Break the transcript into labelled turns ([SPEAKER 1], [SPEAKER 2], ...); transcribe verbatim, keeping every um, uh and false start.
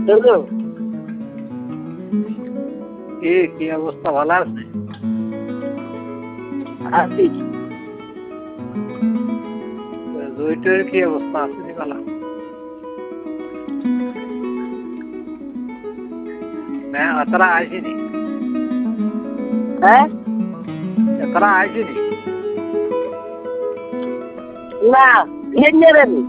[SPEAKER 1] Hello
[SPEAKER 2] কি কি অবস্থা ভালো আছে?
[SPEAKER 1] আছি
[SPEAKER 2] জয়টের কি অবস্থা আছে বলা? না অতরা আসেনি।
[SPEAKER 1] হ্যাঁ
[SPEAKER 2] অতরা আসেনি।
[SPEAKER 1] না এনে রেনি